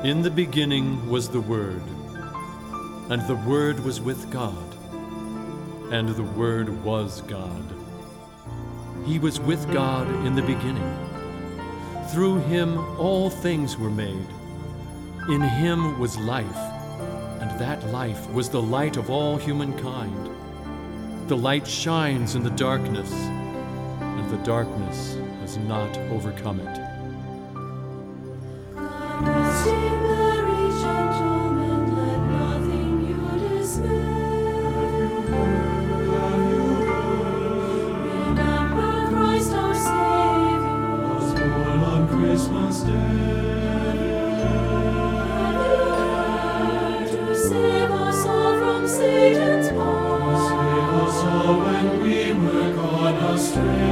In the beginning was the Word, and the Word was with God, and the Word was God. He was with God in the beginning. Through him all things were made. In him was life, and that life was the light of all humankind. The light shines in the darkness, and the darkness has not overcome it. Christmas Day. To save us all from Satan's power. Save us all when we were gone astray.